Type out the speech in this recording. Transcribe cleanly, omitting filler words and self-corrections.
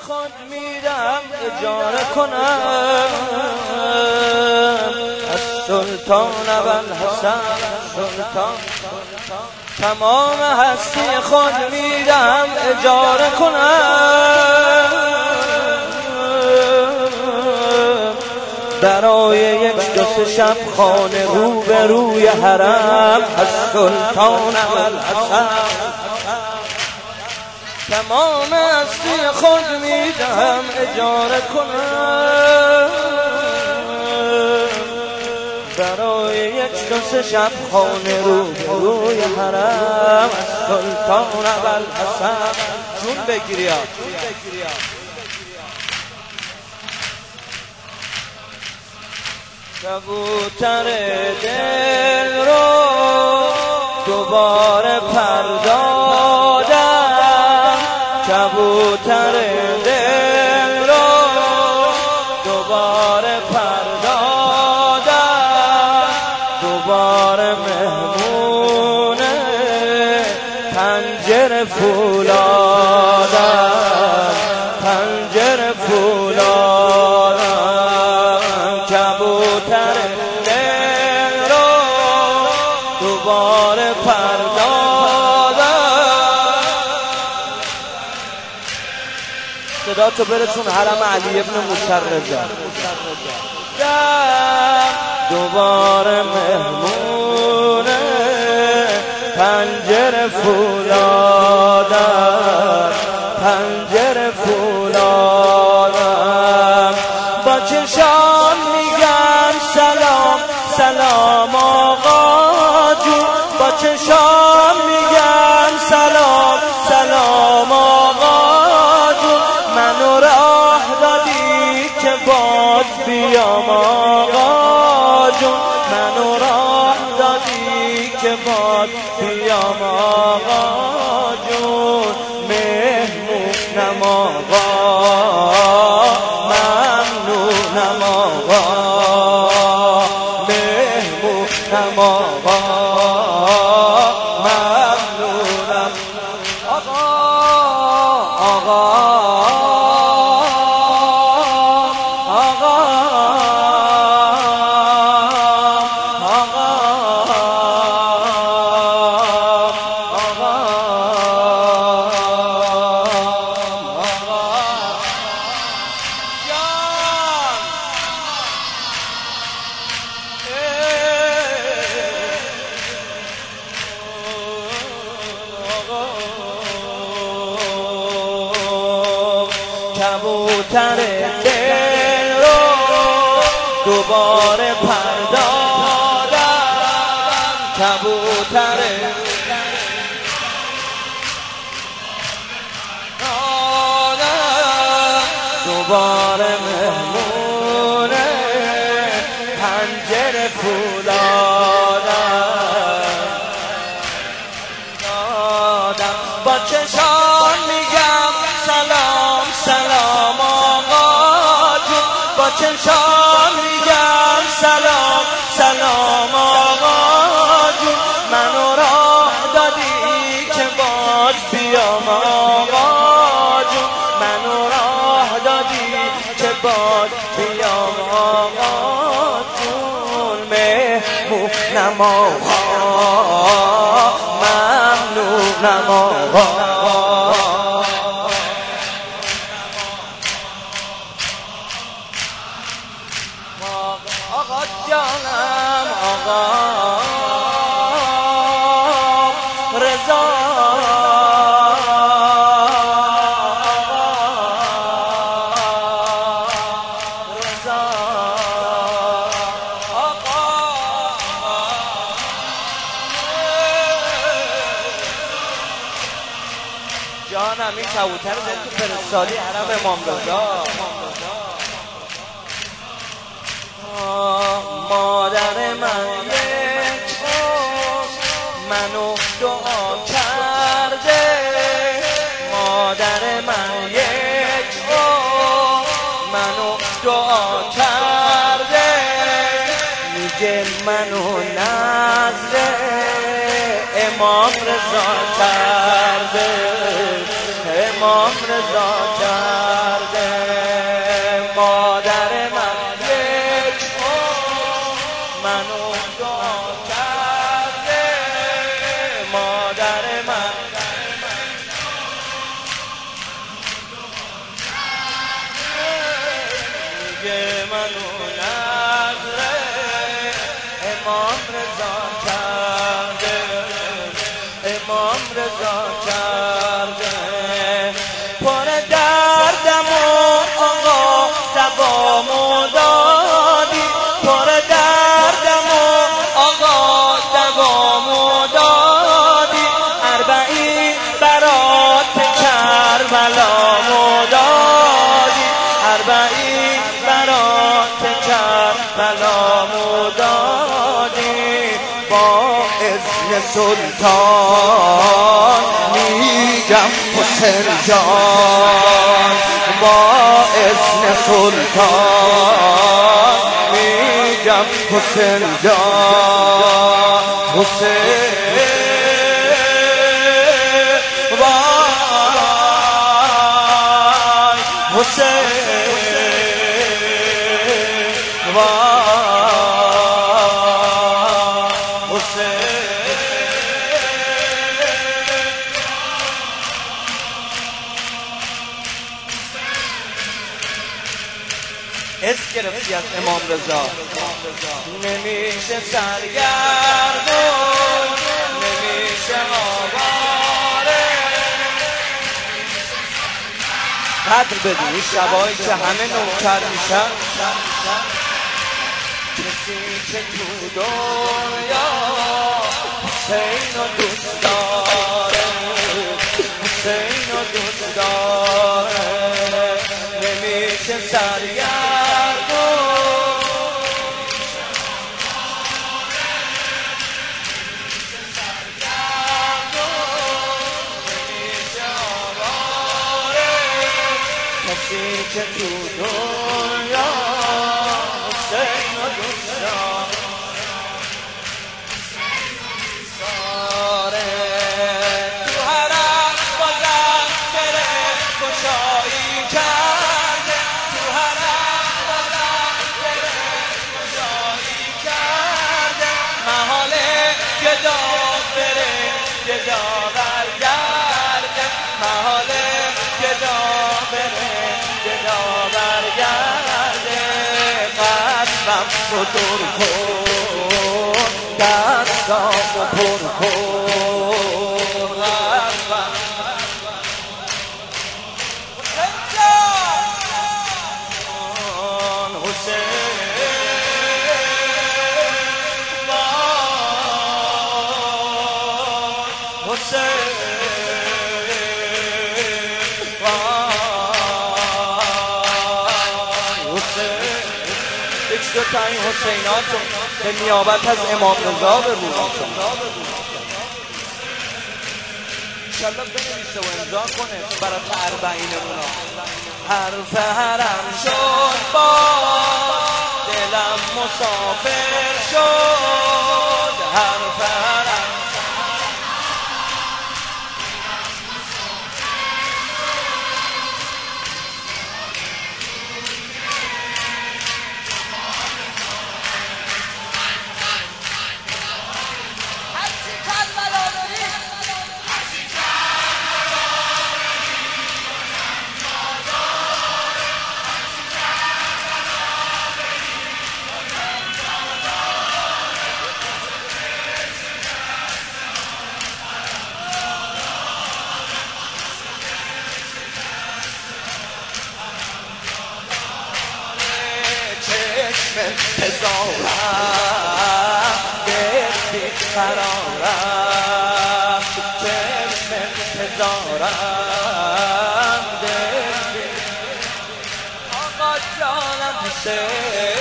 خود میرم اجاره کنم از سلطان ابوالحسن سلطان تمام هستی خود میرم اجاره کنم برای یک دو سه شب خانه رو به روی حرم از سلطان ابوالحسن تمام هستی خود میدم اجاره کنم برای یک دو سه شب خانه رو به روی حرم از سلطان ابوالحسن جون بگیریا کبوتر دل رو دوباره پردادم کبوتر دل رو دوباره پردادم دوباره مهمون پنجره فولادم پنجره فولادم کبوتر دل رو دوباره پردادم صدا تو برسون حرم علی ابن موسی رضا دوباره مهمون پنجره فولادم پنجره فولادم با چشام میگم سلام سلام آقا جون با چشام میگم سلام سلام آقا جون منو راه دادی که باز بیام آقا جون منو راه دادی که باز بیام آقا جون مهمونم آقا ممنونم آقا مهمونم آقا ممنونم آقا آقا کبوتر دل رو دوباره پردادم کبوتر دوباره مهمون پنجره فولادم با چشام میگم سلام سلام آقا جون با چشام میگم سلام سلام آقا جون منو راه دادی که باز بیام آقا جون منو راه دادی که باز بیام آقا جون مهمونم آقا ممنونم آقا آقا جانم آقا رضا رضا آقا جانم این کبوتر رو تو فرستادی حرم امام رضا مادر من یک منو دعا کرده مادر من یک منو دعا کرده میگه منو نزد امام رضا کرده امام رضا کرده مادر من میگه منو نظر امام رضا کرده امام رضا کرده پر دردم و آقا دوامو دادی پر دردم و آقا دوامو دادی اربعین برات کربلامو دادی اربعین برات کربلامو دادی با اذن سلطان میگم حسین جان با اذن سلطان میگم حسین جان حسین وای حسین وای اسم گرفتی از امام رضا نمیشه سرگردون نمیشه آواره قدر بدون این شبایی که همه نوکر میشن کسی که تو دنیا حسین رو دوست داره حسین رو دوست داره نمیشه سرگردون کسی که تو دنیا حسین رو دوست داره تو حرم بازم گره گشایی کرده تو حرم بازم گره گشایی کرده محاله گدا بره گدا برگرده محاله گدا بره گدا برگرده قلبم رو دور کن دستامو پر کن قلبم حسین یک دو تا این حسیناتو به نیابت از امام رضا بگو انشالله بنویسه و امضا کنه برات اربعینمونا حرف حرم شد با دلم مسافر شد حرف حرم انتظارم به بیقرارم چشم انتظارم به آقا جانم حسین